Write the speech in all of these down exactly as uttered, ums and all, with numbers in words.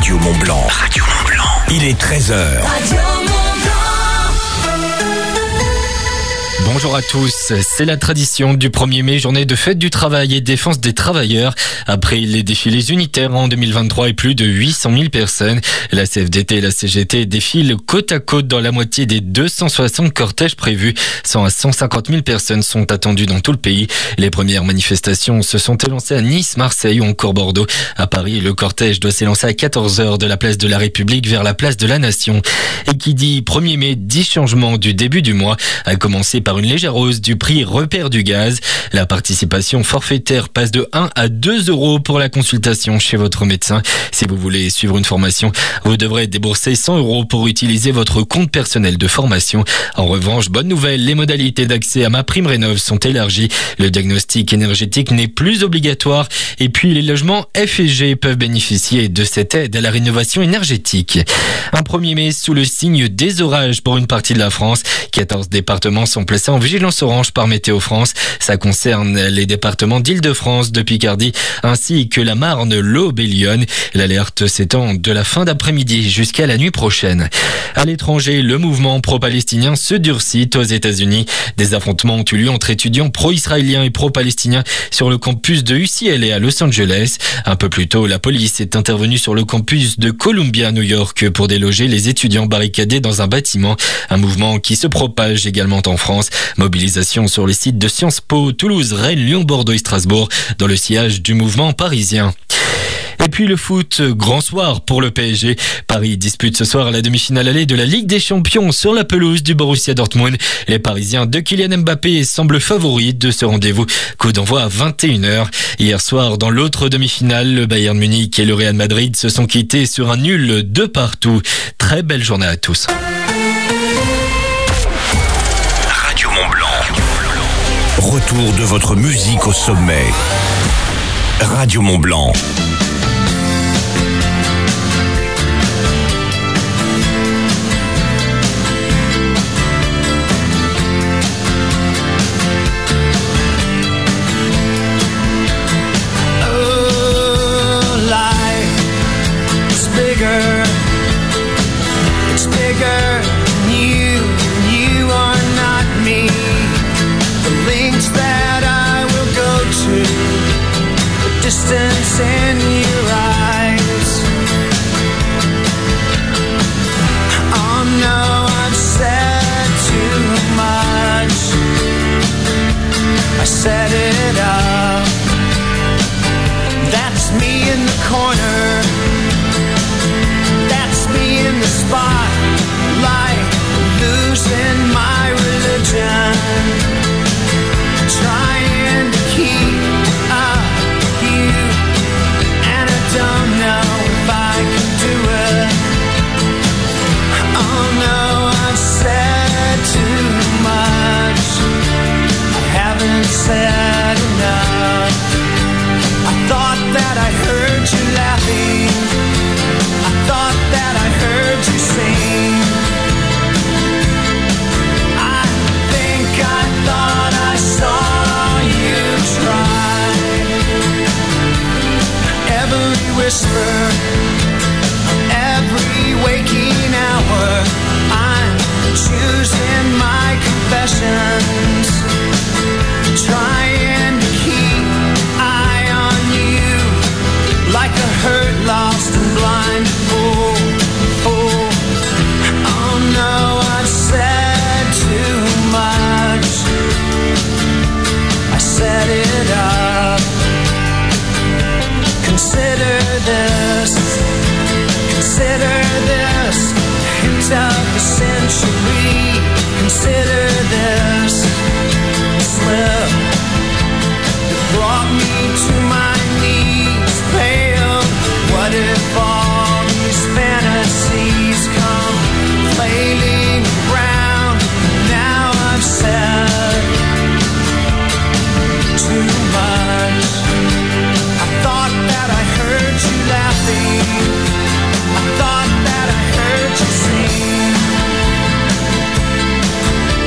Radio Mont Blanc. Radio Mont Blanc. Il est treize heures. Radio Mont Bonjour à tous, c'est la tradition du premier mai, journée de fête du travail et défense des travailleurs. Après les défilés unitaires en deux mille vingt-trois et plus de huit cent mille personnes, la C F D T et la C G T défilent côte à côte dans la moitié des deux cent soixante cortèges prévus. cent à cent cinquante mille personnes sont attendues dans tout le pays. Les premières manifestations se sont élancées à Nice, Marseille ou encore Bordeaux. À Paris, le cortège doit s'élancer à quatorze heures de la place de la République vers la place de la Nation. Et qui dit premier mai, dit changement du début du mois, à commencer par une légère hausse du prix repère du gaz. La participation forfaitaire passe de un à deux euros pour la consultation chez votre médecin. Si vous voulez suivre une formation, vous devrez débourser cent euros pour utiliser votre compte personnel de formation. En revanche, bonne nouvelle, les modalités d'accès à MaPrimeRénov' sont élargies. Le diagnostic énergétique n'est plus obligatoire et puis les logements F et G peuvent bénéficier de cette aide à la rénovation énergétique. Un premier mai sous le signe des orages pour une partie de la France. quatorze départements sont placés en vigilance orange par Météo France. Ça concerne les départements d'Île-de-France, de Picardie, ainsi que la Marne, l'Aube et Lyon. L'alerte s'étend de la fin d'après-midi jusqu'à la nuit prochaine. À l'étranger, le mouvement pro-palestinien se durcit aux États-Unis. Des affrontements ont eu lieu entre étudiants pro-israéliens et pro-palestiniens sur le campus de U C L A à Los Angeles. Un peu plus tôt, la police est intervenue sur le campus de Columbia, New York, pour déloger les étudiants barricadés dans un bâtiment. Un mouvement qui se propage également en France. Mobilisation sur les sites de Sciences Po, Toulouse, Rennes, Lyon, Bordeaux et Strasbourg dans le sillage du mouvement parisien. Et puis le foot, grand soir pour le P S G. Paris dispute ce soir la demi-finale allée de la Ligue des Champions sur la pelouse du Borussia Dortmund. Les Parisiens de Kylian Mbappé semblent favoris de ce rendez-vous. Coup d'envoi à vingt et une heures. Hier soir, dans l'autre demi-finale, le Bayern Munich et le Real Madrid se sont quittés sur un nul de partout. Très belle journée à tous. Radio Mont Blanc. Retour de votre musique au sommet. Radio Mont Blanc. Distance in your eyes. Oh no, I've said too much. I set it up. That's me in the corner. That's me in the spotlight, losing my religion, trying to keep up. Don't know if I can do it. Oh no, I've said too much. I haven't said enough. I thought that I heard you laughing. I thought that I heard you sing. I think I thought I saw you try. Every whisper, every waking hour, I'm choosing my confessions, trying to keep eye on you, like a hurt, lost and blind fool, fool. Oh no, I've said too much. I set it up. Consider this, consider this, hint of the century. Consider this slip that brought me to my knees, pale. What if all these fantasies come flailing around? Now I've said too much. That I heard you laughing. I thought that I heard you sing.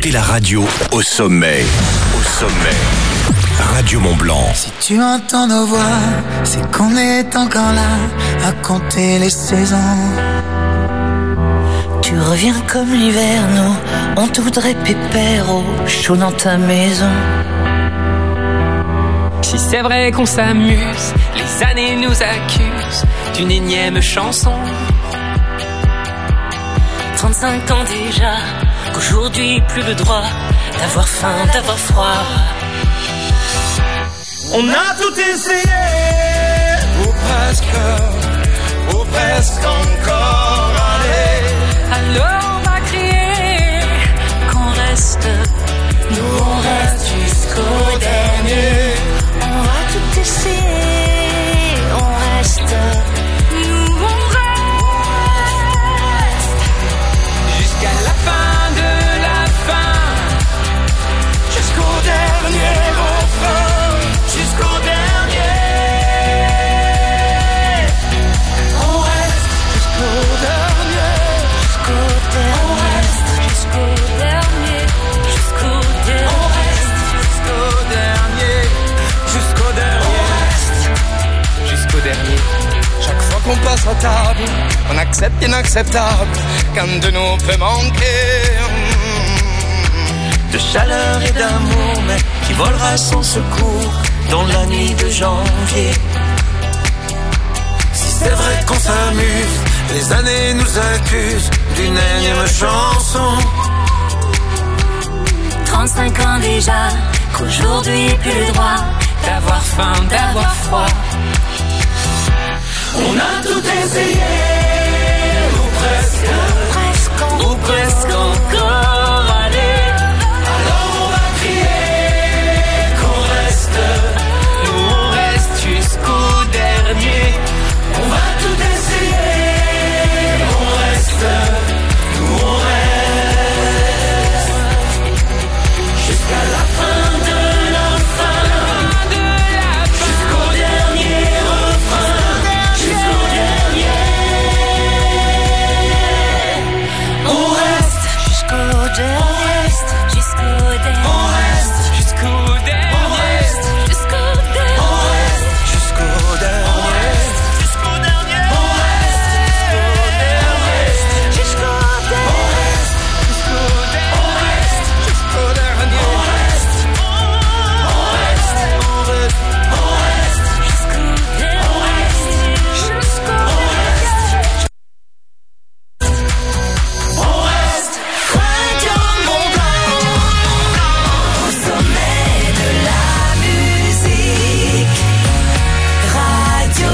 écoutez la radio au sommet. Au sommet. Radio Mont-Blanc. Si tu entends nos voix, c'est qu'on est encore là à compter les saisons. Tu reviens comme l'hiver, nous, on te voudrait pépère au chaud dans ta maison. Si c'est vrai qu'on s'amuse, les années nous accusent d'une énième chanson. trente-cinq ans déjà, qu'aujourd'hui plus le droit d'avoir faim, d'avoir froid. On a tout essayé, ou presque, ou presque encore, allez. Alors on va crier qu'on reste, nous on reste jusqu'au dernier. On va tout essayer, on reste, nous on reste jusqu'à la fin de la fin, jusqu'au dernier refrain, jusqu'au dernier. On reste jusqu'au dernier, jusqu'au dernier. On reste jusqu'au dernier, jusqu'au dernier. on reste jusqu'au dernier, jusqu'au dernier, on reste jusqu'au dernier. Chaque fois qu'on passe à table, on accepte l'inacceptable, qu'un de nous peut manquer. De chaleur et d'amour, mais qui volera sans secours dans la nuit de janvier. Si c'est vrai qu'on s'amuse, les années nous accusent d'une énième chanson. trente-cinq ans déjà, qu'aujourd'hui plus le droit D'avoir faim, d'avoir froid, On a tout essayé, ou presque, presque, ou presque encore, allez. Alors on va crier qu'on reste, nous on reste jusqu'au dernier. on va tout essayer, on reste, nous on reste, jusqu'à la fin de la fin, De la fin, jusqu'au dernier refrain, jusqu'au dernier. On reste, jusqu'au dernier, jusqu'au dernier, on reste, jusqu'au on dernier, reste, jusqu'au dernier. on reste, jusqu'au dernier, jusqu'au dernier, on reste, jusqu'au dernier, on reste, jusqu'au dernier, on reste, jusqu'au dernier. on reste, on reste, on reste, on reste, Jusqu'au dernier, jusqu'au on reste. Radio Mont-Blanc, au sommet de la musique. Radio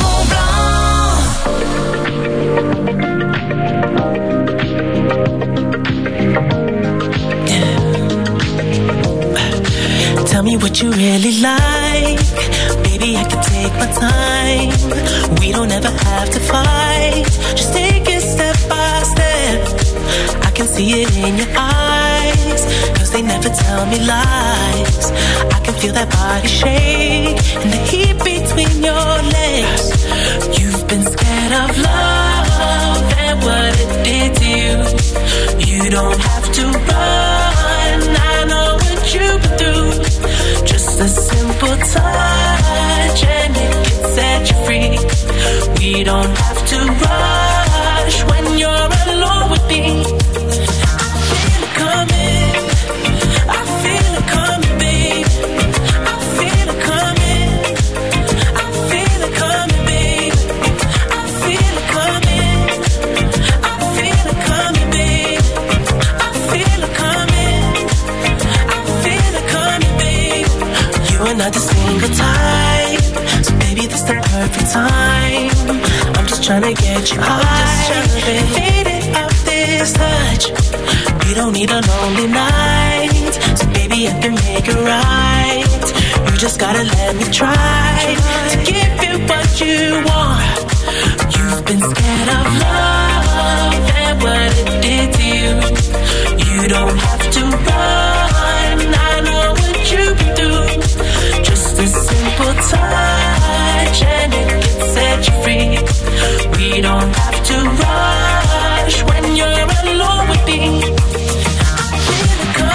Mont-Blanc. Tell me what you really like. Baby, I can take my time. We don't ever have to fight. Just take it step by step. I can see it in your eyes, cause they never tell me lies. I can feel that body shake and the heat between your legs. You've been scared of love and what it did to you. You don't have to run, I know what you've been through. Just a simple touch and it can set you free. We don't have to rush when you're alone with me. I feel it coming, I feel it coming, babe. I feel it coming, I feel it coming, babe. I feel it coming, I feel it coming, babe. I feel it coming, I feel it coming, babe. You are not the single type, so baby, this the perfect time. I'm just tryna get you high, faded off this touch. We don't need a lonely night, so baby, I can make it right. You just gotta let me try to give you what you want. You've been scared of love and what it did to you. You don't have to run, I know what you've been through. Just a simple touch and it can set you free. We don't have to rush when you're alone with me. I feel it coming.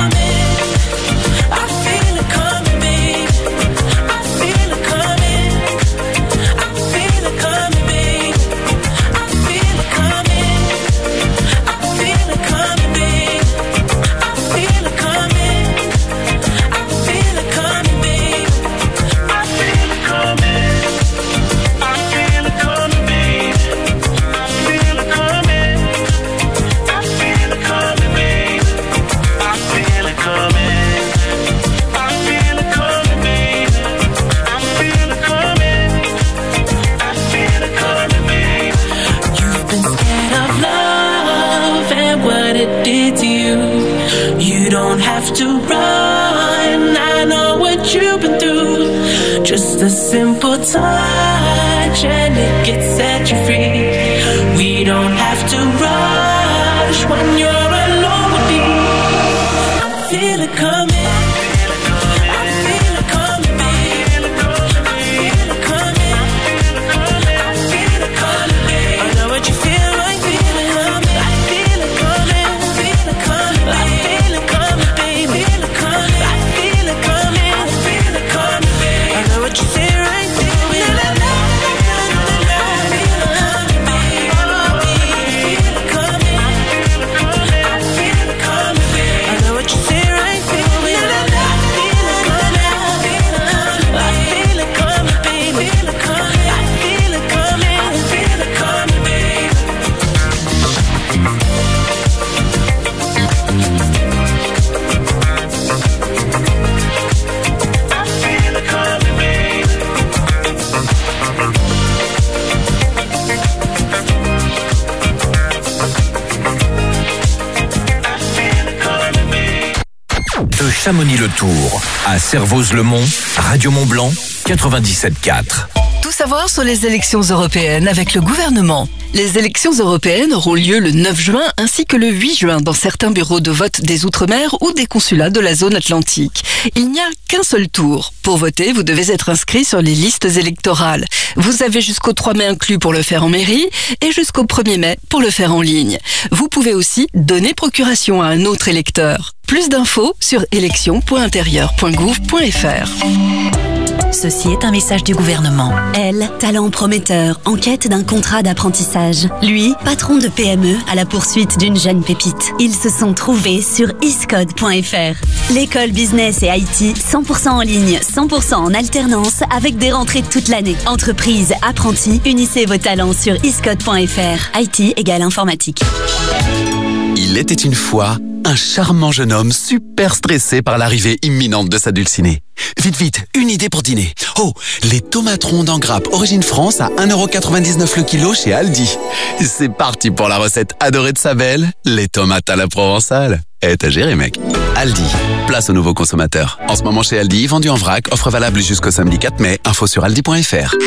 massage and it gets set you free. We don't have to rush when you're alone with me. I feel it coming. Chamonix-le-Tour à Servoz-le-Mont, Radio Mont-Blanc, quatre-vingt-dix-sept quatre. Tout savoir sur les élections européennes avec le gouvernement. Les élections européennes auront lieu le neuf juin ainsi que le huit juin dans certains bureaux de vote des Outre-mer ou des consulats de la zone atlantique. Il n'y a qu'un seul tour. Pour voter, vous devez être inscrit sur les listes électorales. Vous avez jusqu'au trois mai inclus pour le faire en mairie et jusqu'au premier mai pour le faire en ligne. Vous pouvez aussi donner procuration à un autre électeur. Plus d'infos sur élections point intérieur point gouv point fr. Ceci est un message du gouvernement. Elle, talent prometteur, en quête d'un contrat d'apprentissage. Lui, patron de P M E à la poursuite d'une jeune pépite. Ils se sont trouvés sur iscode point fr. L'école business et I T, cent pour cent en ligne, cent pour cent en alternance, avec des rentrées toute l'année. Entreprise, apprentis, unissez vos talents sur iscode point fr. I T égale informatique. Il était une fois un charmant jeune homme super stressé par l'arrivée imminente de sa dulcinée. Vite, vite, une idée pour dîner. Oh, les tomates rondes en grappe Origine France à un euro quatre-vingt-dix-neuf le kilo chez Aldi. C'est parti pour la recette adorée de sa belle, les tomates à la provençale. Eh, t'as géré, mec. Aldi, place aux nouveaux consommateurs. En ce moment chez Aldi, vendu en vrac, offre valable jusqu'au samedi quatre mai. Info sur aldi point fr.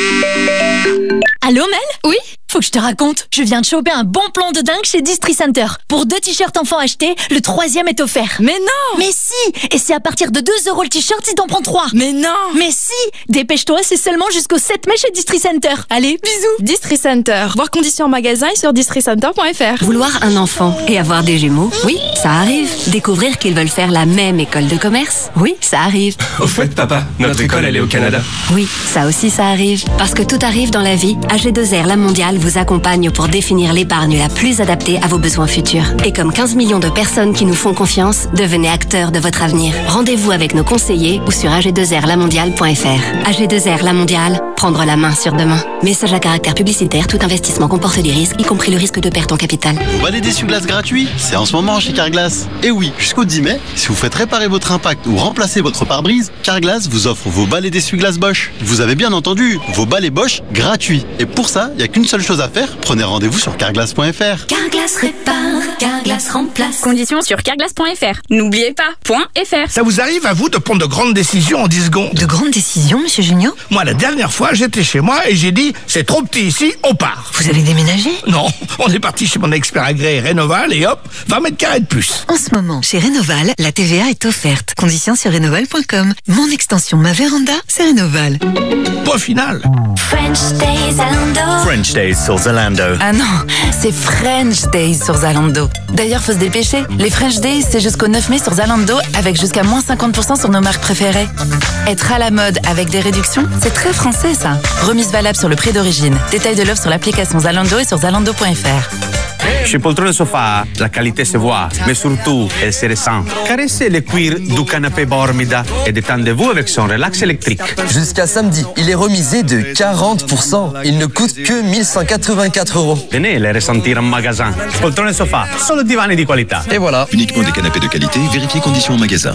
Allô, Mel? Oui? Faut que je te raconte. Je viens de choper un bon plan de dingue chez Distri Center. Pour deux t-shirts enfants achetés, le troisième est offert. Mais non! Mais si! Et c'est à partir de deux euros le t-shirt si t'en prends trois. Mais non! Mais si! Dépêche-toi, c'est seulement jusqu'au sept mai chez Distri Center. Allez, bisous! Distri Center. Voir conditions en magasin et sur distri center point fr. Vouloir un enfant et avoir des jumeaux? Oui, ça arrive. Découvrir qu'ils veulent faire la même école de commerce? Oui, ça arrive. Au fait, papa, notre, notre école, elle est au Canada. Oui, ça aussi, ça arrive. Parce que tout arrive dans la vie. A G deux R La Mondiale vous accompagne pour définir l'épargne la plus adaptée à vos besoins futurs. Et comme quinze millions de personnes qui nous font confiance, devenez acteurs de votre avenir. Rendez-vous avec nos conseillers ou sur a g deux r la mondiale point fr. A G deux R La Mondiale, prendre la main sur demain. Message à caractère publicitaire, tout investissement comporte des risques, y compris le risque de perte en capital. Vous balais d'essuie-glace gratuit? C'est en ce moment chez Carglass. Et oui, jusqu'au dix mai, si vous faites réparer votre impact ou remplacer votre pare-brise, Carglass vous offre vos balais d'essuie-glace Bosch. Vous avez bien entendu, vos balais Bosch gratuits. Et pour ça, il n'y a qu'une seule chose à faire, prenez rendez-vous sur carglass point fr. Carglass répare, Carglass remplace. Conditions sur carglass point fr. N'oubliez pas, .fr. Ça vous arrive à vous de prendre de grandes décisions en dix secondes? De grandes décisions, monsieur Junio? Moi, la dernière fois, j'étais chez moi et j'ai dit, c'est trop petit ici, on part. Vous avez déménagé? Non, on est parti chez mon expert agréé Rénoval et hop, vingt mètres carrés de plus. En ce moment, chez Rénoval, la T V A est offerte. Conditions sur rénoval point com. Mon extension, ma véranda, c'est Rénoval. Point final. French Days Zalando. French Days sur Zalando. Ah non, c'est French Days sur Zalando. D'ailleurs, faut se dépêcher. Les French Days, c'est jusqu'au neuf mai sur Zalando avec jusqu'à moins cinquante pour cent sur nos marques préférées. Être à la mode avec des réductions, c'est très français ça. Remise valable sur le prix d'origine. Détail de l'offre sur l'application Zalando et sur zalando point fr. Chez Poltrone Sofa, la qualité se voit, mais surtout, elle se ressent. Caressez le cuir du canapé Bormida et détendez-vous avec son relax électrique. Jusqu'à samedi, il est remisé de quarante pour cent. Il ne coûte que mille cent quatre-vingt-quatre euros. Venez le ressentir en magasin. Poltrone Sofa, solo divani di qualità. Et voilà. Uniquement des canapés de qualité, vérifiez conditions en magasin.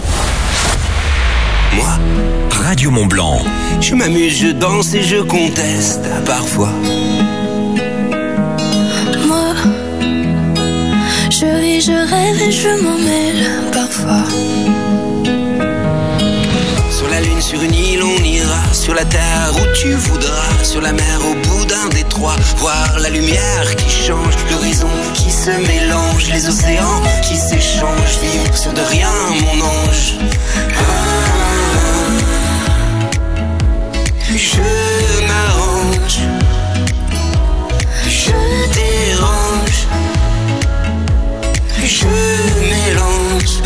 Moi, Radio Mont-Blanc. Je m'amuse, je danse et je conteste parfois. Moi, je vis, je rêve et je m'en mêle parfois. Sur la lune machine, sur une île on ira, sur la terre où tu voudras, sur la mer au bout d'un détroit, voir la lumière qui change, l'horizon qui se mélange, les océans qui s'échangent, vivre sur de rien mon ange. Ah, je m'arrange, je dérange, je mélange.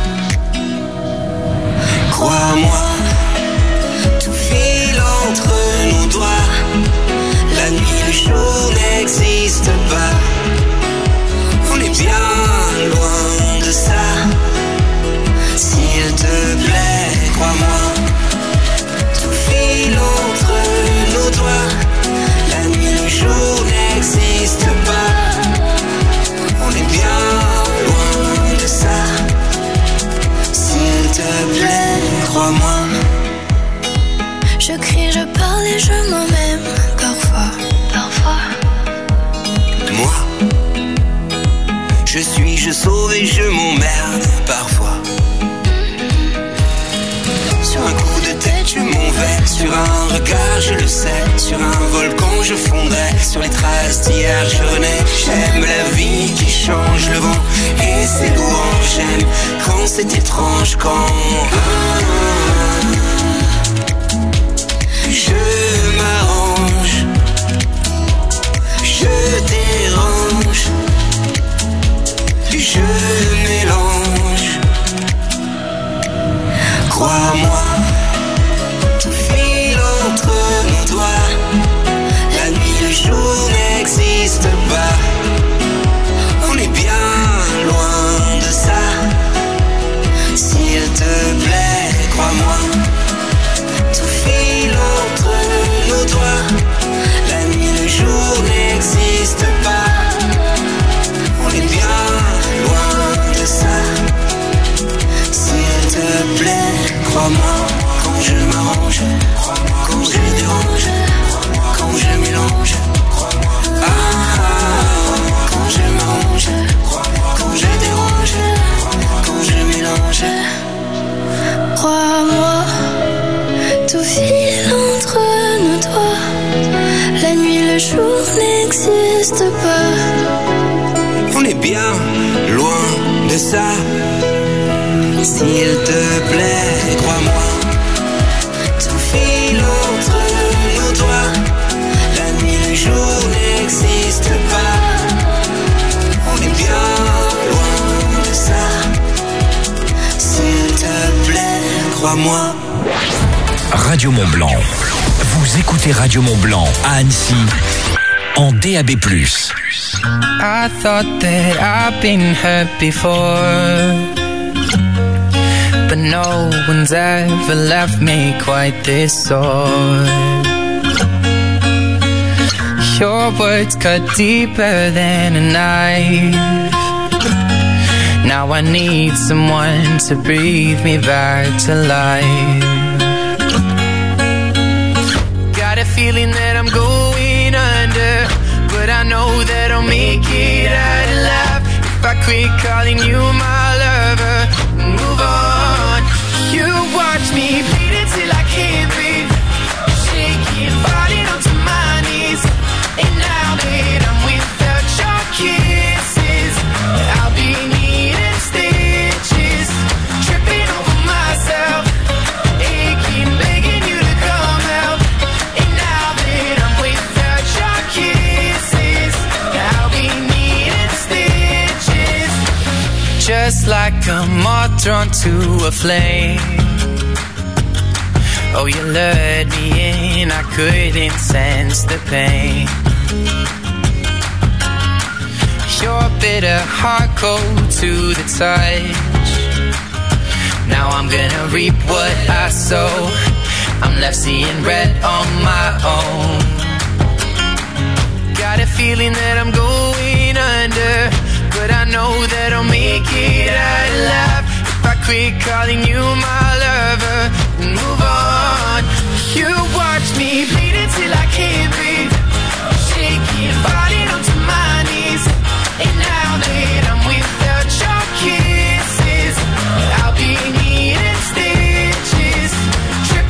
Crois-moi, tout file entre nos doigts. La nuit, le jour n'existe pas. On est bien loin de ça. S'il te plaît, crois-moi, tout file entre nos doigts. La nuit, le jour n'existe pas. On est bien loin de ça. S'il te plaît, crois-moi. Je crie, je parle et je m'en-aime parfois, parfois. Moi, je suis, je sauve et je m'emmerde parfois. Sur un coup de tête, je m'en vais. Sur un regard, je le sais. Sur un volcan, je fondrai. Sur les traces d'hier, je renais. J'aime la vie qui change, le vent et ses louanges. J'aime quand c'est étrange, quand je m'arrange, je dérange, je mélange. Crois-moi, tout file entre nos doigts. La nuit, le jour n'existe pas. On est bien loin de ça. S'il te plaît, crois-moi, tout file entre nos doigts. La nuit, le jour n'existe pas. On est bien loin de ça. S'il te plaît, crois-moi, quand je m'arrange, quand je dérange, quand je mélange. Ah, quand je m'arrange, quand je dérange, quand je mélange. Crois-moi, tout file entre nos doigts. La nuit, le jour n'existe pas. On est bien loin de ça. S'il te plaît, crois-moi, tout file entre nos doigts. La nuit, le jour n'existe pas. On est bien loin de ça. S'il te plaît, crois-moi. Radio Mont-Blanc. Vous écoutez Radio Mont-Blanc à Annecy en D A B plus. I thought that I've been hurt before, but no one's ever left me quite this sore. Your words cut deeper than a knife. Now I need someone to breathe me back to life. Got a feeling that I'm going under, but I know that I'll make it out alive if I quit calling you my lover. Move on. You watch me bleed until I can't breathe, shaking, falling onto my knees. And now that I'm without your kisses, I'll be needing stitches, tripping over myself, aching, begging you to come out. And now that I'm without your kisses, I'll be needing stitches. Just like a moth drawn to a flame. Oh, you lured me in, I couldn't sense the pain. Your bitter heart cold to the touch. Now I'm gonna reap what I sow. I'm left seeing red on my own. Got a feeling that I'm going under, but I know that I'll make it out alive if I quit calling you my lover and move on. You watch me bleed until I can't breathe, shaking, falling onto my knees. And now that I'm without your kisses, I'll be needing stitches, tripping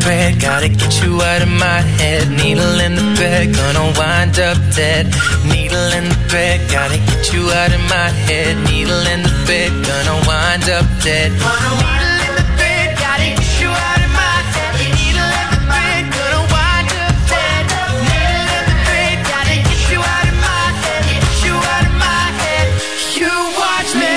thread, gotta get you out of my head. Needle in the bed, gonna wind up dead. Needle in the bed, gotta get you out of my head. Needle in the bed, gonna wind up dead. Needle in the bed, gotta get you out of my head. Needle in the bed, gonna wind up dead. Needle in the bed, gotta get you out of my head. Get you out of my head. You watch me.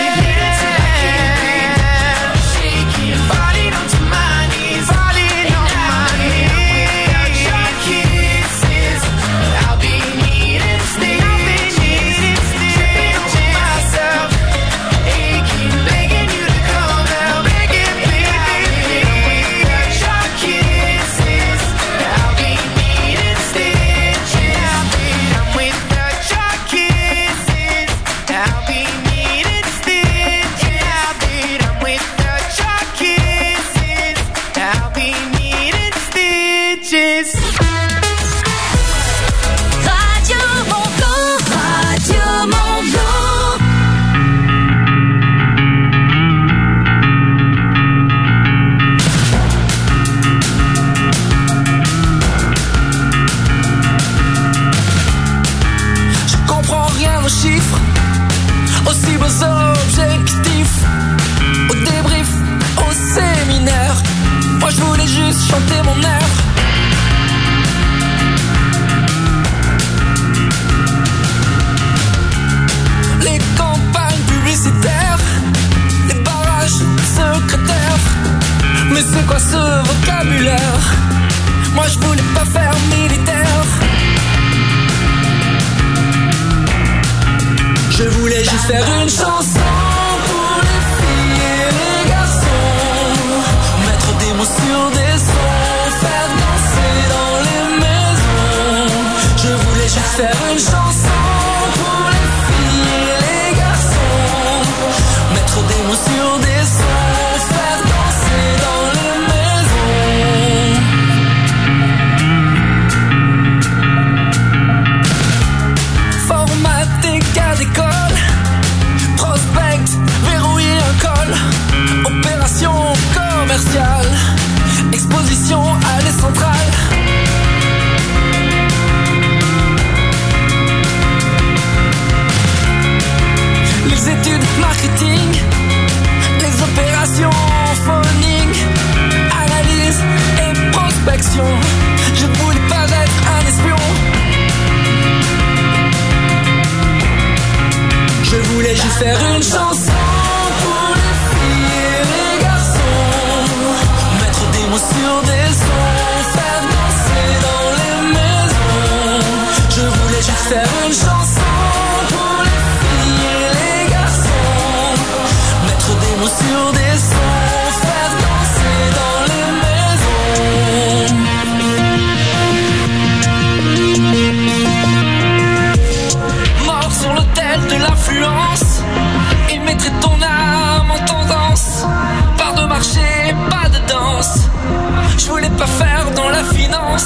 Aussi beaux objectifs, au débrief, au séminaire. Moi je voulais juste chanter mon air. Les campagnes publicitaires, les barrages secrétaires. Mais c'est quoi ce vocabulaire? Moi je voulais pas faire militaire. Je voulais juste faire une chanson pour les filles et les garçons. Mettre des mots sur des sons, faire danser dans les maisons. Je voulais juste faire une chanson pour les filles et les garçons. Mettre des mots sur des sons, faire danser dans les maisons. Formater cas d'école, prospect, verrouiller un col. Opération commerciale, exposition à des centrales. Les études marketing, les opérations phoning, analyse et prospection. Je ne voulais pas être un espion. Je voulais juste faire une chanson pour les filles et les garçons. Mettre des mots sur des sons, faire danser dans les maisons. Je voulais juste faire une chanson pour les filles et les garçons. Mettre des mots sur des sons, faire danser dans les maisons. Mort sur l'autel de l'influence, il mettrait ton âme en tendance. Pas de marché, pas de danse. Je voulais pas faire dans la finance.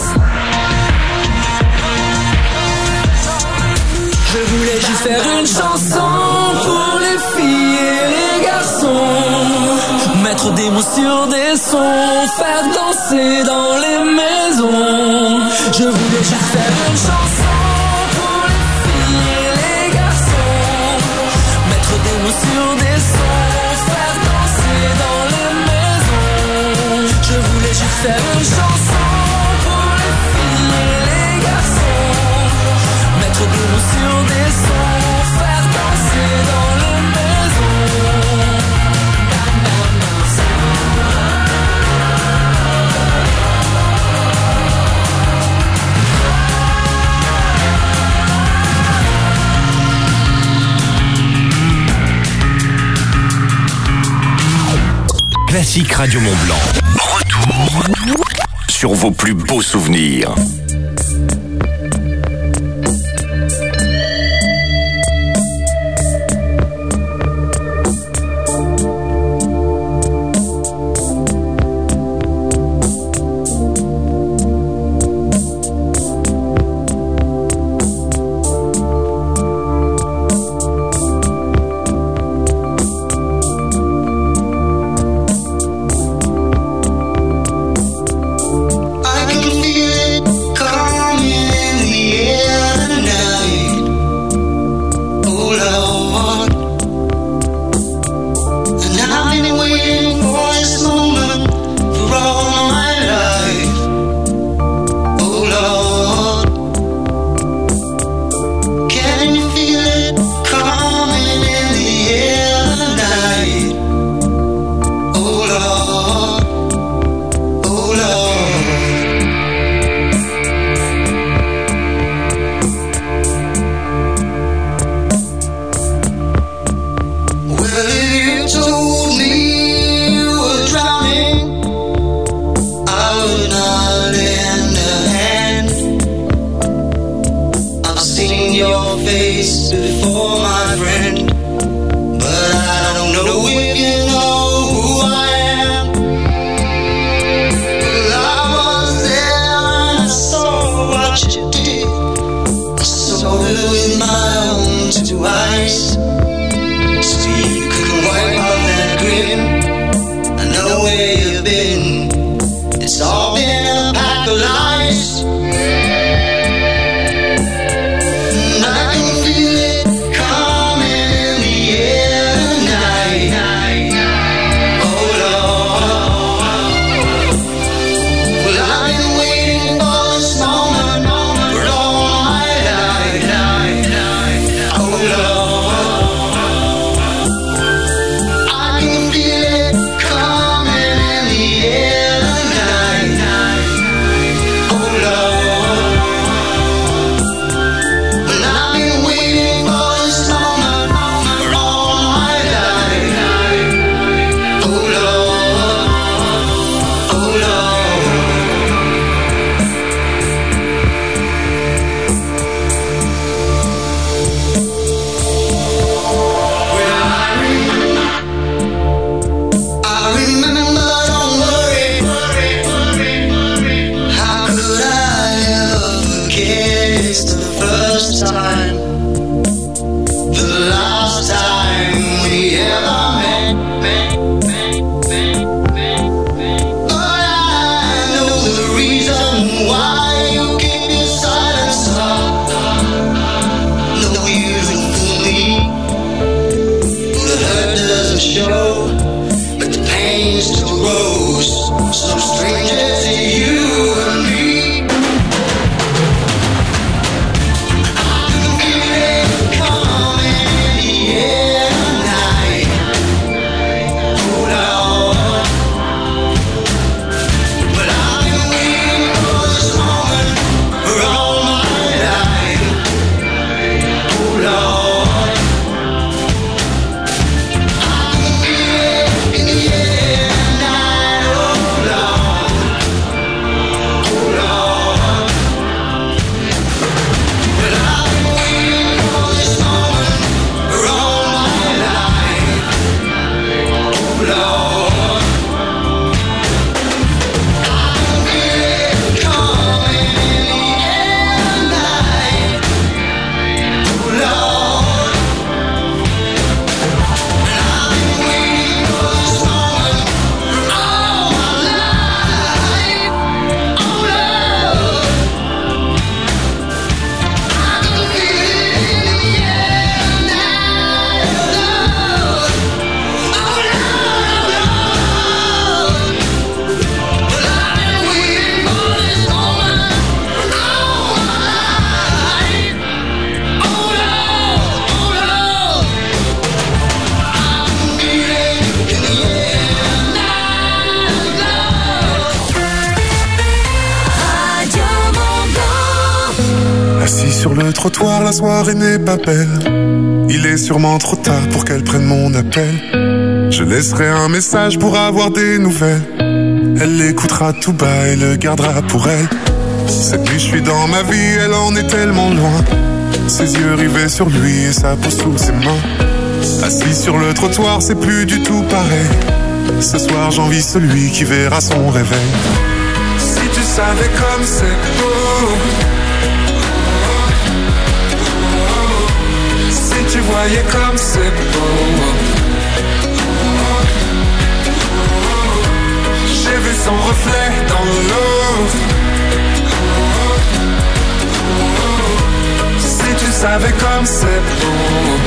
Je voulais juste faire une chanson pour les filles et les garçons. Mettre des mots sur des sons, faire danser dans les maisons. Je voulais juste faire une chanson pour les filles et les garçons. Mettre des mots sur des sons, faire danser dans les maisons. Je voulais juste faire une chanson pour les filles et les garçons. Mettre des mots sur des sons, faire danser dans les maisons. Classique Radio Mont Blanc. Retour sur vos plus beaux souvenirs. It's all been a pack of lies. And I can feel it coming in the air tonight. Oh Lord. Well, I've been waiting for this moment for all my life. Oh Lord. I can feel it coming in the air tonight. Oh Lord. Well, I've been waiting for this moment for all my life. Oh Lord. Oh Lord. Well, I remember, I remember, don't worry. How could I ever forget? It's the first time, the last time we ever met. But I know the reason why you keep your silence up. No, you don't fool me. The hurt doesn't show, but the pain still grows. So stranger to you and me. I can feel it coming in the air tonight. Oh Lord. But I've been waiting for this moment for all my life. Oh Lord. I can feel it in the air tonight. Oh Lord. Oh Lord. But I've been waiting for this moment for all my life. Oh Lord. I can feel it coming in the air tonight. Oh Lord. And I've been waiting for this moment for all my life. Oh Lord. I can feel it in the air tonight. Oh Lord. Oh Lord. But I've been waiting for this moment for all my life. Oh Lord. Oh Lord. I can feel it in the air tonight. Radio Mont-Blanc. Assis sur le trottoir, la soirée n'est pas belle. Il est sûrement trop tard pour qu'elle prenne mon appel. Je laisserai un message pour avoir des nouvelles. Elle l'écoutera tout bas et le gardera pour elle. Cette nuit je suis dans ma vie, elle en est tellement loin. Ses yeux rivés sur lui et sa peau sous ses mains. Assis sur le trottoir, c'est plus du tout pareil. Ce soir j'envie celui qui verra son réveil. Si tu savais comme c'est beau, si tu voyais comme c'est beau. J'ai vu son reflet dans l'eau. Si tu savais comme c'est beau.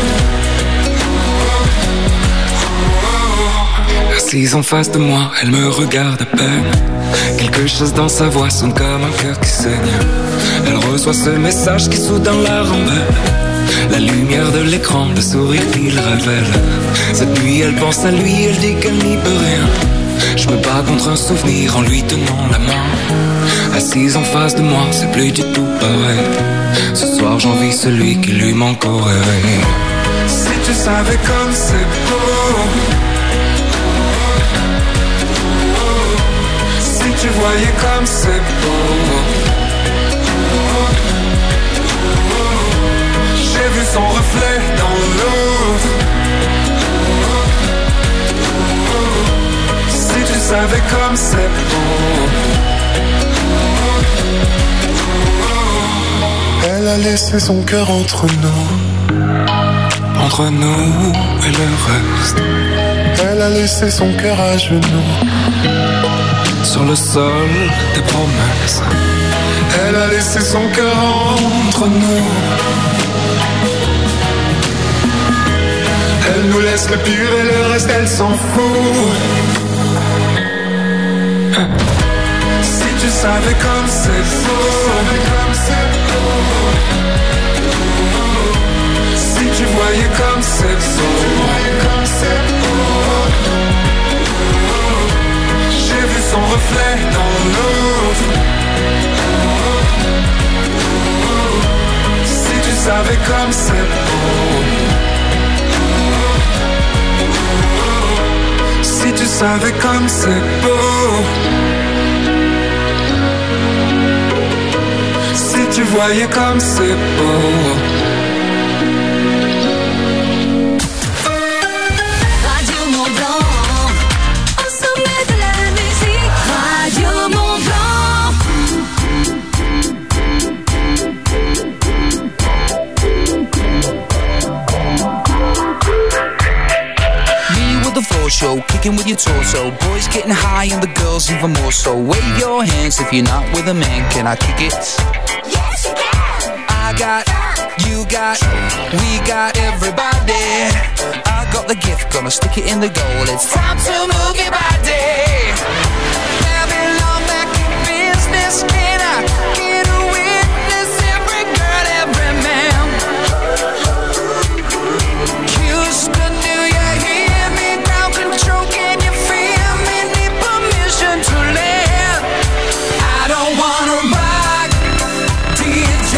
Assise en face de moi, elle me regarde à peine. Quelque chose dans sa voix sonne comme un cœur qui saigne. Elle reçoit ce message qui soudain la rembelle. La lumière de l'écran, le sourire qu'il révèle. Cette nuit elle pense à lui, elle dit qu'elle n'y peut rien. Je me bats contre un souvenir en lui tenant la main. Assise en face de moi, c'est plus du tout pareil. Ce soir j'envie celui qui lui manque au réveil. Si tu savais comme c'est beau. Si tu voyais comme c'est beau. J'ai vu son reflet dans l'eau. Si tu savais comme c'est beau. Elle a laissé son cœur entre nous. Entre nous et le reste. Elle a laissé son cœur à genoux. sur le sol des promesses. Elle a laissé son cœur entre nous. Elle nous laisse le pur et le reste elle s'en fout. Si tu savais comme c'est beau, si tu voyais comme c'est beau, j'ai vu son reflet dans l'autre. Si tu savais comme c'est beau, si tu savais comme c'est beau, si tu voyais comme c'est beau. Radio Mont Blanc, au sommet de la musique. Radio Mont Blanc. Me with the floor show, kicking with your torso. Boys getting high and the girls even more so. Wave your hands if you're not with a man. Can I kick it? Yes, you can. I got, you got, we got everybody. I got the gift, gonna stick it in the goal. It's time to move your body. Babylon back in business. Can I get a witness? Every girl, every man. Houston, do you hear me? Ground control, can you feel me? Need permission to land. I don't wanna rock, D J,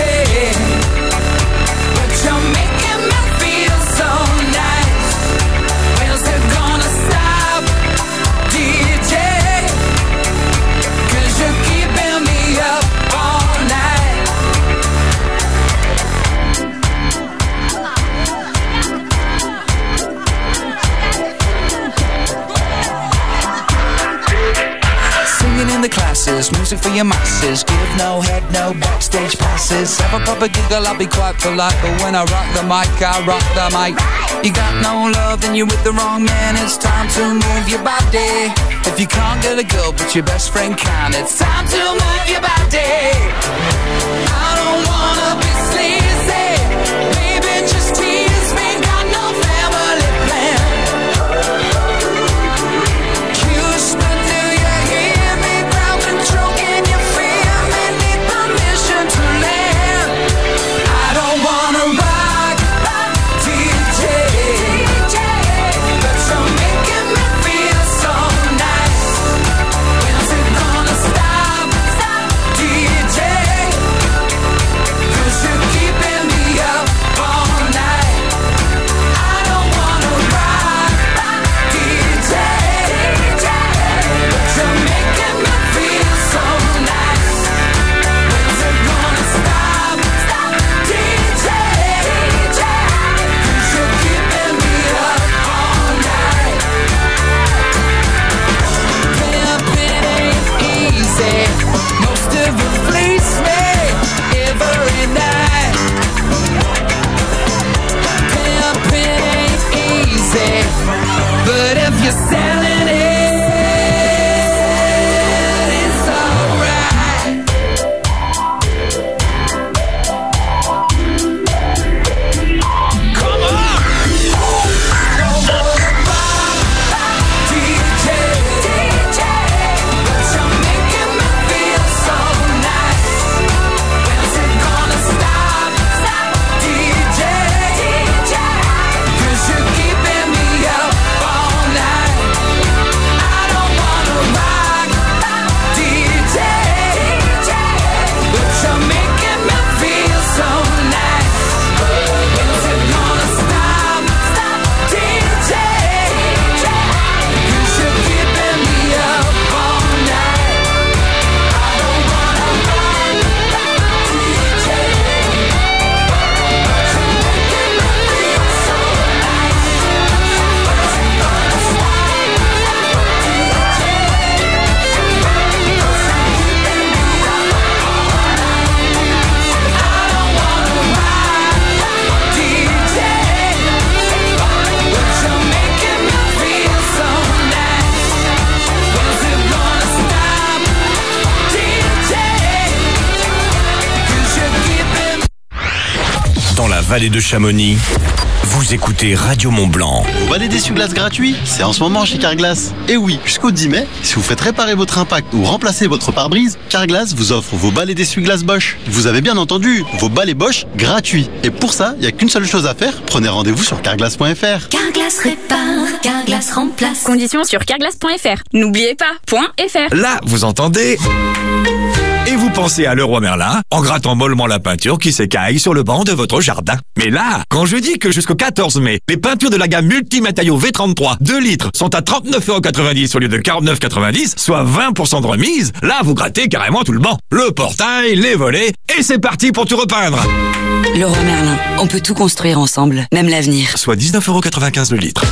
but you're making me feel so nice. Where's it gonna stop, D J? 'Cause you're keeping me up all night. Singing in the classes, music for your masses. Give no head, no backstage passes. Have a proper giggle, I'll be quite polite. But when I rock the mic, I rock the mic. You got no love, then you're with the wrong man. It's time to move your body. If you can't get a girl, but your best friend can, it's time to move your body. I don't wanna be sleazy, baby, just tease me. Got no family plan. Houston, do you hear me? Ground control, can you feel me? Need permission to land. I don't wanna rock, D J, but you're making me feel so nice. When's it gonna stop, D J? vallée de Chamonix, vous écoutez Radio Mont-Blanc. Vous balai d'essuie-glace gratuit, c'est en ce moment chez Carglass. Et oui, jusqu'au dix mai, si vous faites réparer votre impact ou remplacer votre pare-brise, Carglass vous offre vos balais d'essuie-glace Bosch. Vous avez bien entendu, vos balais Bosch gratuits. Et pour ça, il n'y a qu'une seule chose à faire, prenez rendez-vous sur carglass point f r. Carglass répare, Carglass remplace. Conditions sur carglass point f r. N'oubliez pas, .fr. Là, vous entendez? Et vous pensez à Leroy Merlin en grattant mollement la peinture qui s'écaille sur le banc de votre jardin. Mais là, quand je dis que jusqu'au quatorze mai, les peintures de la gamme Multimatériaux V trente-trois deux litres sont à trente-neuf euros quatre-vingt-dix au lieu de quarante-neuf euros quatre-vingt-dix, soit vingt pour cent de remise, là vous grattez carrément tout le banc. Le portail, les volets, et c'est parti pour tout repeindre. Leroy Merlin, on peut tout construire ensemble, même l'avenir. Soit dix-neuf euros quatre-vingt-quinze le litre.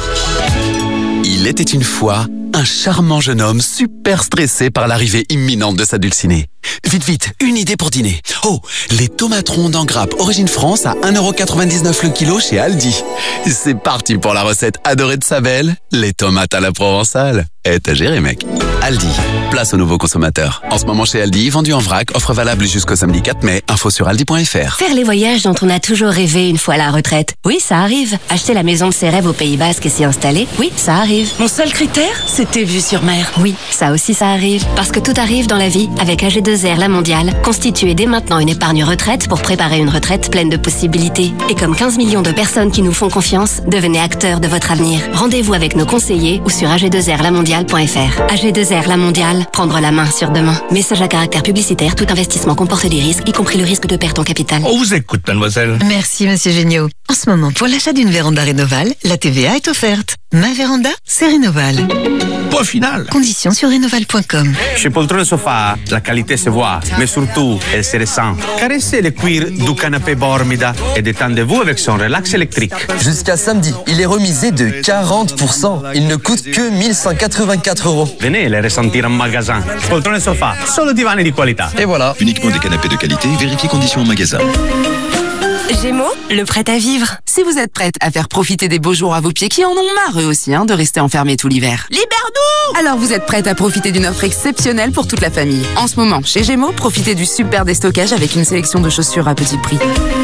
Il était une fois un charmant jeune homme super stressé par l'arrivée imminente de sa dulcinée. Vite, vite, une idée pour dîner. Oh, les tomates rondes en grappe Origine France à un euro quatre-vingt-dix-neuf le kilo chez Aldi. C'est parti pour la recette adorée de sa belle, les tomates à la provençale. Et t'as géré, mec. Aldi, place aux nouveaux consommateurs. En ce moment chez Aldi, vendu en vrac, offre valable jusqu'au samedi quatre mai. Info sur aldi point f r. Faire les voyages dont on a toujours rêvé une fois à la retraite. Oui, ça arrive. Acheter la maison de ses rêves au Pays Basque et s'y installer. Oui, ça arrive. Mon seul critère, c'était vue sur mer. Oui, ça aussi ça arrive. Parce que tout arrive dans la vie avec A G deux R La Mondiale. Constituez dès maintenant une épargne retraite pour préparer une retraite pleine de possibilités. Et comme quinze millions de personnes qui nous font confiance, devenez acteurs de votre avenir. Rendez-vous avec nos conseillers ou sur A G deux R la mondiale point f r. A G deux R La Mondiale, prendre la main sur demain. Message à caractère publicitaire, tout investissement comporte des risques, y compris le risque de perte en capital. On vous écoute, mademoiselle. Merci, monsieur Géniaud. En ce moment, pour l'achat d'une véranda Rénoval, la T V A est offerte. Ma véranda, c'est Rénoval. Point final. Conditions sur rénoval point com. Chez Poltrone Sofa, la qualité se voit, mais surtout, elle se ressent. Caressez le cuir du canapé Bormida et détendez-vous avec son relax électrique. Jusqu'à samedi, il est remisé de quarante pour cent. Il ne coûte que mille cent quatre-vingt-quatre euros. Venez les ressentir en magasin. Poltrone Sofa, solo divani di qualità. Et voilà. Uniquement des canapés de qualité, vérifiez conditions en magasin. Gémeaux, le prêt à vivre. Si vous êtes prête à faire profiter des beaux jours à vos pieds qui en ont marre eux aussi hein, de rester enfermés tout l'hiver. Libère-nous! Alors vous êtes prête à profiter d'une offre exceptionnelle pour toute la famille. En ce moment, chez Gémeaux, profitez du super déstockage avec une sélection de chaussures à petit prix.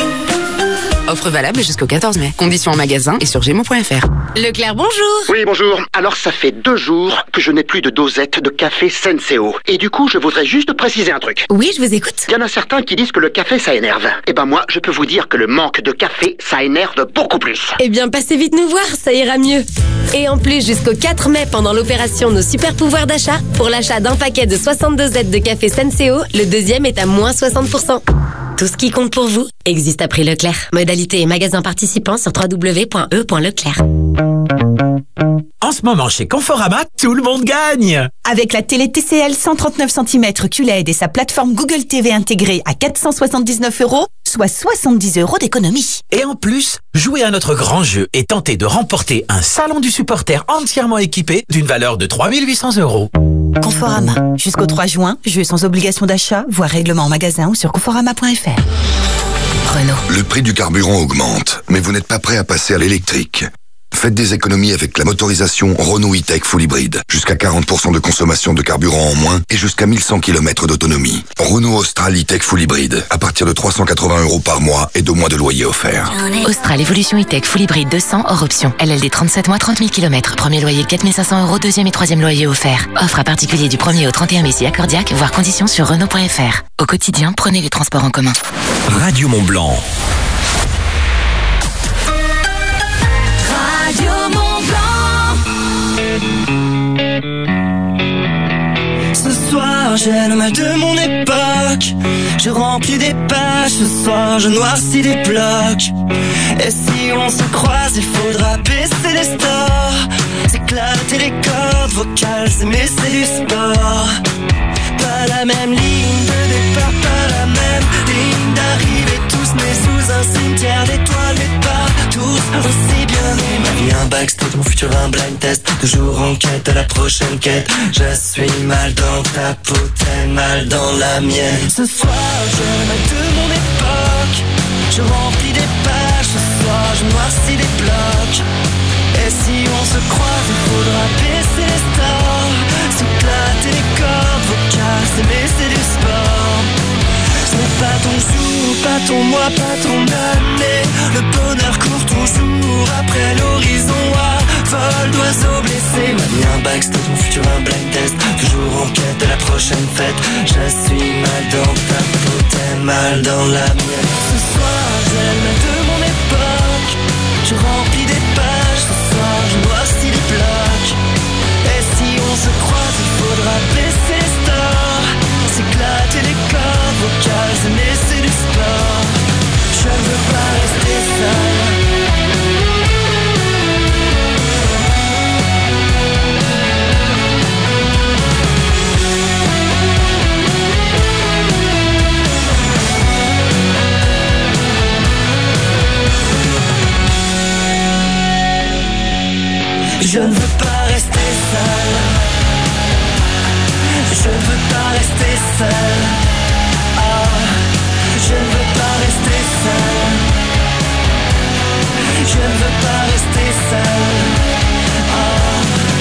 Offre valable jusqu'au quatorze mai. Conditions en magasin et sur gémeaux point f r. Leclerc, bonjour. Oui, bonjour. Alors, ça fait deux jours que je n'ai plus de dosette de café Senseo. Et du coup, je voudrais juste préciser un truc. Oui, je vous écoute. Il y en a certains qui disent que le café, ça énerve. Eh ben moi, je peux vous dire que le manque de café, ça énerve beaucoup plus. Eh bien, passez vite nous voir, ça ira mieux. Et en plus, jusqu'au quatre mai, pendant l'opération Nos Super Pouvoirs d'achat, pour l'achat d'un paquet de soixante-deux Z de café Senseo, le deuxième est à moins soixante pour cent. Tout ce qui compte pour vous existe à prix Leclerc. Modalité et magasin participants sur w w w point e point leclerc. En ce moment, chez Conforama, tout le monde gagne! Avec la télé T C L cent trente-neuf centimètres Q L E D et sa plateforme Google T V intégrée à quatre cent soixante-dix-neuf euros, soit soixante-dix euros d'économie. Et en plus, jouez à notre grand jeu et tentez de remporter un salon du supporter entièrement équipé d'une valeur de trois mille huit cents euros. Conforama. Jusqu'au trois juin, jeu sans obligation d'achat, voire règlement en magasin ou sur conforama point f r. Renault. Le prix du carburant augmente, mais vous n'êtes pas prêt à passer à l'électrique. Faites des économies avec la motorisation Renault E-Tech Full Hybrid. Jusqu'à quarante pour cent de consommation de carburant en moins et jusqu'à mille cent kilomètres d'autonomie. Renault Austral E-Tech Full Hybrid. À partir de trois cent quatre-vingts euros par mois et deux mois de loyer offert. Austral Evolution E-Tech Full Hybrid deux cents hors option. L L D trente-sept mois, trente mille kilomètres. Premier loyer quatre mille cinq cents euros, deuxième et troisième loyer offert. Offre à particulier du premier au trente et un mai si accordiaque, voire conditions sur Renault point f r. Au quotidien, prenez les transports en commun. Radio Mont-Blanc. Radio Mont-Blanc. Ce soir, j'ai le mal de mon époque. Je remplis des pages, ce soir, je noircis des blocs. Et si on se croise, il faudra baisser les stores. S'éclater les cordes vocales, s'aimer c'est du sport. Pas la même ligne de départ, pas la même ligne d'arrivée. Tous nés sous un cimetière d'étoiles, mais pas tous aussi bien nés. Ma vie un backstage, mon futur un blind test. Toujours en quête de la prochaine quête. Je suis mal dans ta peau, t'es mal dans la mienne. Ce soir, je mal de mon époque. Je remplis des pages, ce soir, je noircis des blocs. Et si on se croise, il faudra baisser les stores. S'éclater les cordes vocales, s'aimer c'est du sport. Ce n'est pas ton jour, pas ton mois, pas ton année. Le bonheur court toujours après l'horizon. À vol d'oiseaux blessés. M'a mis un backstage, mon futur un blind test. Toujours en quête de la prochaine fête. Je suis mal dans ta peau, t'es mal dans la mienne. Ce soir, j'aime de mon époque. Je remplis des pages. Ce soir, je noircis les blocs. Et si on se croise, il faudra baisser les stores. S'éclater les cordes vocales, mais c'est du sport. Je ne veux pas rester seul. Je ne veux pas rester seul. Je ne veux pas rester seul. Ah, je ne veux pas rester seul. Je ne veux pas rester seul. Ah.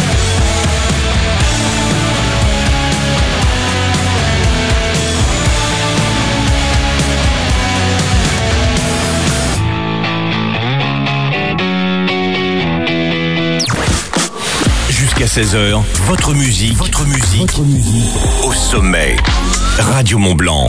Jusqu'à seize heures, votre musique, votre musique, votre musique, au sommet. Radio Mont-Blanc.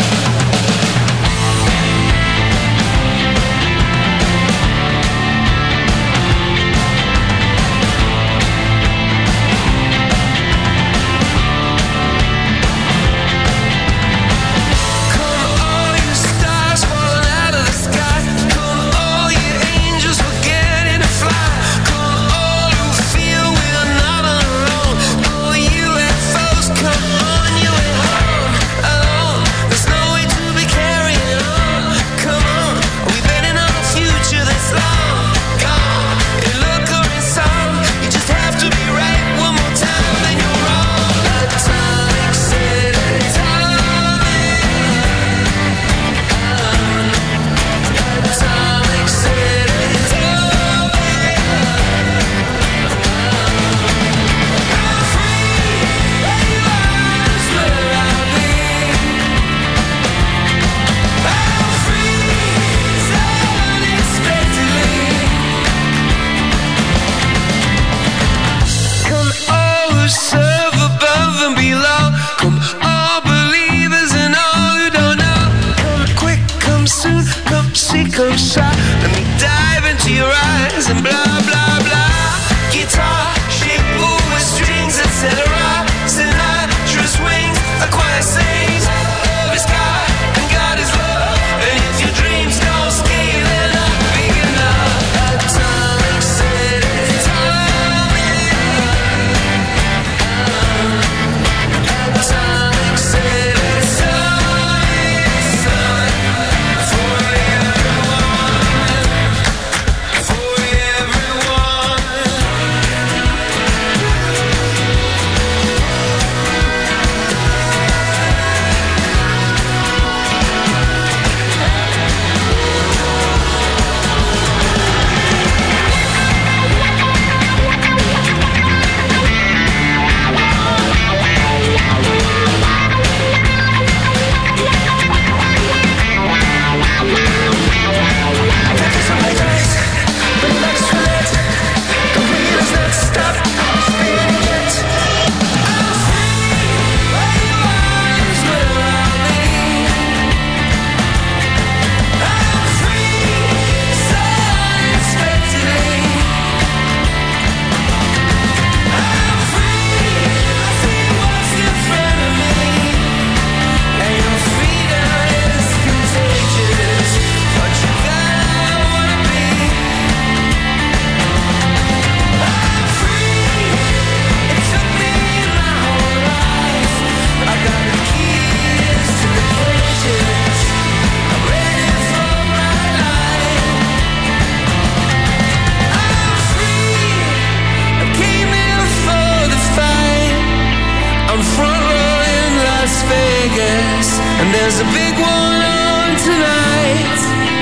There's a big one on tonight.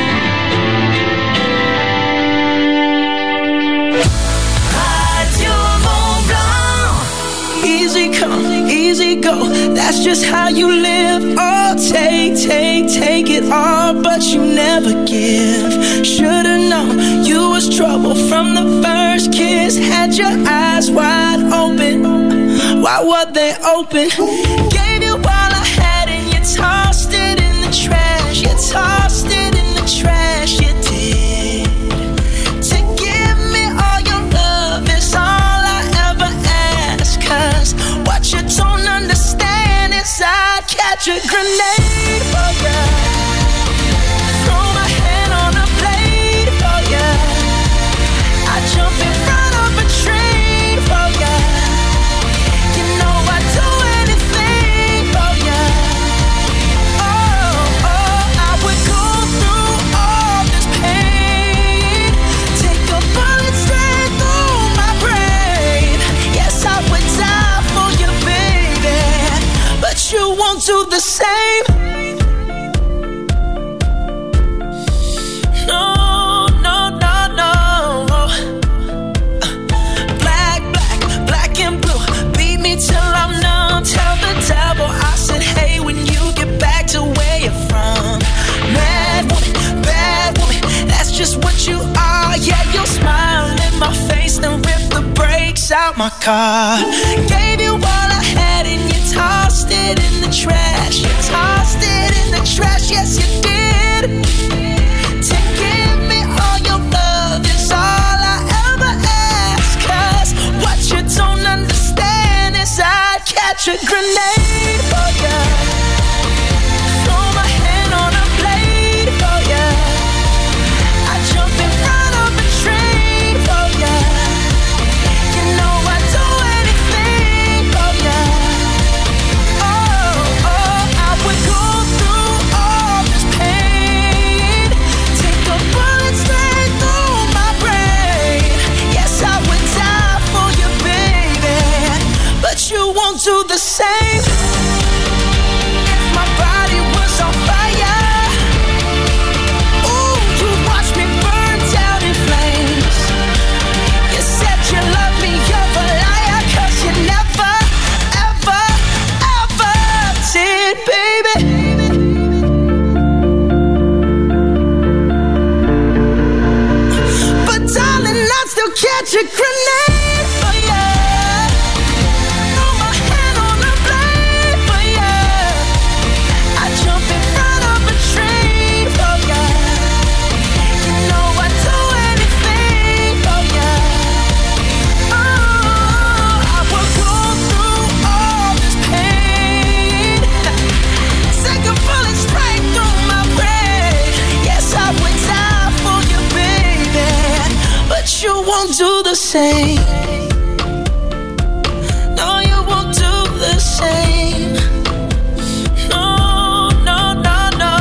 Radio Mont-Blanc. Easy come, easy go. That's just how you live. Oh, take take, take, take it all, but you never give. Should've known you was trouble from the first kiss. Had your eyes wide open. Why were they open? Gave you all I had and you tossed it in the trash. You tossed it in the trash, you did. To give me all your love is all I ever ask. Cause what you don't understand is I'd catch a grenade for ya. Throw my hand on a blade for ya. I'd jump in front of a train for ya. You know I'd do anything for ya. Oh, oh, I would go through all this pain. Take a bullet straight through my brain. Yes, I would die for you, baby. But you won't do the same. No, no, no, no. Black, black, black and blue. Beat me till I'm numb. Tell the devil I said, hey, when you get back to where you're from. Mad woman, bad woman, that's just what you are. Yeah, you'll smile in my face, then rip the brakes out my car. Gave you all I had and you tossed it in the trash. You tossed it in the trash, yes you did. To give me all your love is all I ever ask. Cause what you don't understand is I'd catch a grenade for ya. Throw my hand on a blade for ya. I'd jump in front of a train for ya. You know I'd do anything for ya. Oh, oh, I would go through all this pain. Take a bullet straight through my brain. Yes, I would die for you, baby. But you won't do the same. If my body was on fire, ooh, you'd watch me burn down in flames. You said you loved me, you're a liar. Cause you never, ever, ever did, baby. But darling, I'd still catch a grenade for ya. Throw my hand on a blade for ya. I'd jump in front of a train for ya. You know I'd do anything for ya. Oh, I would go through all this pain. Take a bullet straight through my brain. Yes, I would die for you, baby. But you won't do the same. No, you won't do the same. No, no, no, no.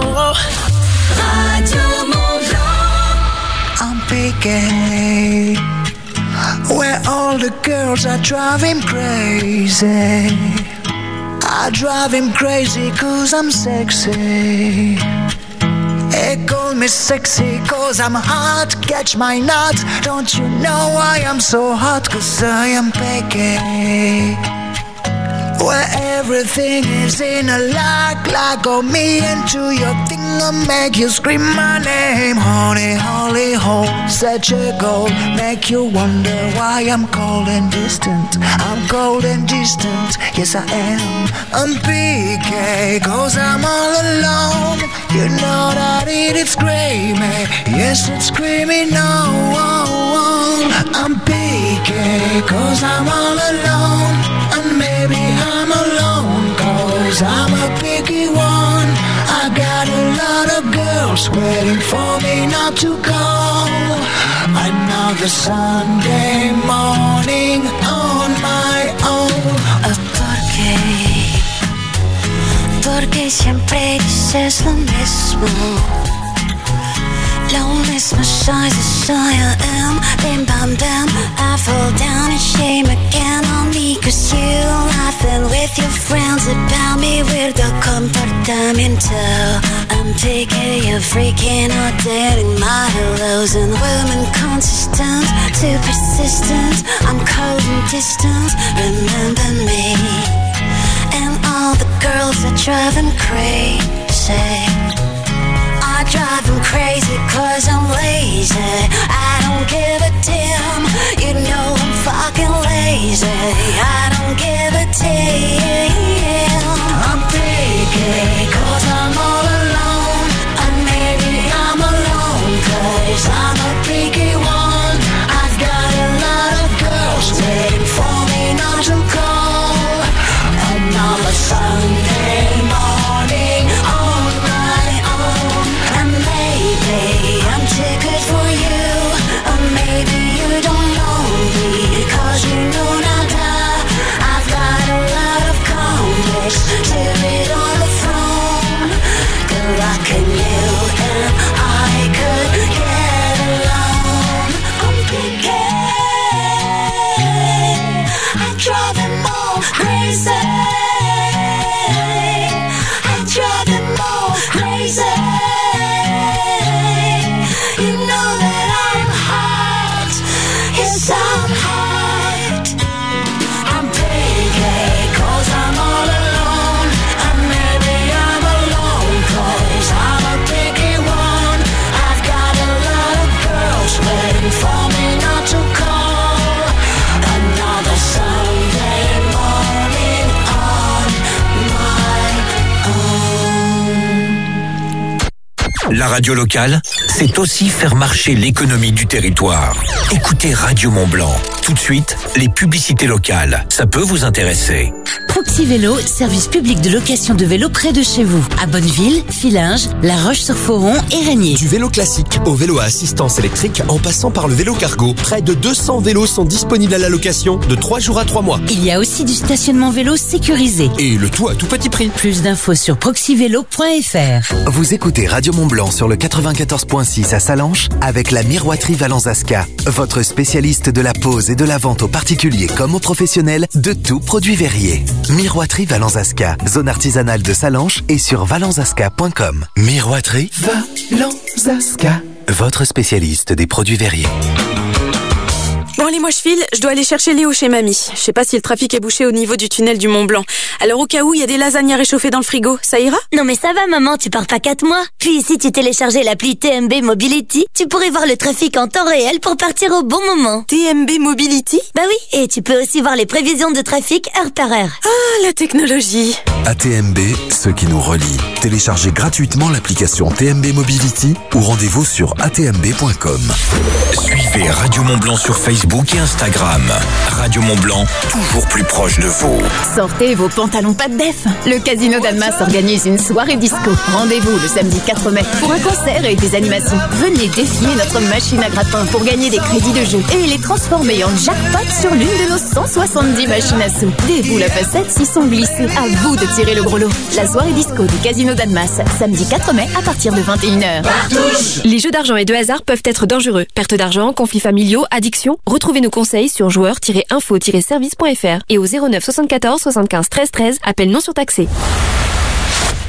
Radio Mont Blanc. I'm picking where all the girls are driving crazy. I drive him crazy cause I'm sexy. They call me sexy cause I'm hot. Catch my nut. Don't you know why I'm so hot? Cause I am picky. Where everything is in a lock. Lock on me into your thing and make you scream my name. Honey, holy hole, such a goal. Make you wonder why I'm cold and distant. I'm cold and distant, yes I am. I'm P K cause I'm all alone. You know that it is screaming. Yes, it's screaming no. I'm P K cause I'm all alone. And maybe I'm alone cause I'm a picky one. I got a lot of girls waiting for me not to go. Another Sunday morning on my own. ¿Por qué? Porque siempre dices lo mismo. Lo mismo soy, so I am. Bim bam bam, I fall down in shame again on me. Cause you laughing with your friends about me. Weirdo comportamiento. I'm taking you freaking out, dating my hellos. And women consistent, too persistent. I'm cold and distant, remember me. And all the girls that drive him crazy. I drive him crazy cause I'm lazy. I don't give a damn, you know I'm fucking lazy. I don't give a damn. I'm picky cause I'm all alone. And maybe I'm alone cause I'm a picky one. I've got a lot of girls waiting for me not to call. Another Sunday morning on my own. And maybe I'm too good for you, or maybe you don't know me, cause you know not that I've got a lot of conflicts to it on the throne. Good luck in you and I could get along. I'm picky, I drive him all crazy. I drive him all crazy. You know that I'm hot. Yes, I'm hot. I'm picky cause I'm all alone. And maybe I'm alone cause I'm a picky one. I've got a lot of girls waiting for me not to call. Another Sunday morning on my own. La radio locale, c'est aussi faire marcher l'économie du territoire. Écoutez Radio Mont-Blanc. Tout de suite, les publicités locales. Ça peut vous intéresser. Proxy Vélo, service public de location de vélos près de chez vous. À Bonneville, Fillinges, La Roche-sur-Foron et Régnier. Du vélo classique au vélo à assistance électrique en passant par le vélo cargo. Près de deux cents vélos sont disponibles à la location de trois jours à trois mois. Il y a aussi du stationnement vélo sécurisé. Et le tout à tout petit prix. Plus d'infos sur proxy vélo point f r. Vous écoutez Radio Mont-Blanc sur le quatre-vingt-quatorze point six à Salanches avec la Miroiterie Valenzaska, votre spécialiste de la pose et de la vente aux particuliers comme aux professionnels de tout produit verrier. Miroiterie Valenzaska, zone artisanale de Salanches et sur valenzaska point com. Miroiterie Valenzaska, votre spécialiste des produits verriers. Bon allez, moi je file, je dois aller chercher Léo chez mamie. Je sais pas si le trafic est bouché au niveau du tunnel du Mont Blanc. Alors au cas où, il y a des lasagnes à réchauffer dans le frigo, ça ira? Non mais ça va maman, tu pars pas quatre mois. Puis si tu téléchargeais l'appli T M B Mobility, tu pourrais voir le trafic en temps réel pour partir au bon moment. T M B Mobility? Bah oui, et tu peux aussi voir les prévisions de trafic heure par heure. Ah, la technologie. A T M B, ce qui nous relie. Téléchargez gratuitement l'application T M B Mobility ou rendez-vous sur a t m b point com. Suivez Radio Mont-Blanc sur Facebook et Instagram. Radio Mont-Blanc, toujours plus proche de vous. Sortez vos pantalons pas de def. Le Casino d'Annemasse organise une soirée disco. Rendez-vous le samedi quatre mai pour un concert et des animations. Venez défier notre machine à grappin pour gagner des crédits de jeu et les transformer en jackpot sur l'une de nos cent soixante-dix machines à sous. Des boules à facettes s'y sont glissées. À vous de tirer le gros lot. La soirée disco du Casino d'Annemasse, samedi quatre mai à partir de vingt et une heures. Les jeux d'argent et de hasard peuvent être dangereux. Perte d'argent, conflits familiaux, addiction. Retrouvez nos conseils sur joueurs tiret info tiret service point f r et au zéro neuf soixante-quatorze soixante-quinze treize treize, appel non surtaxé.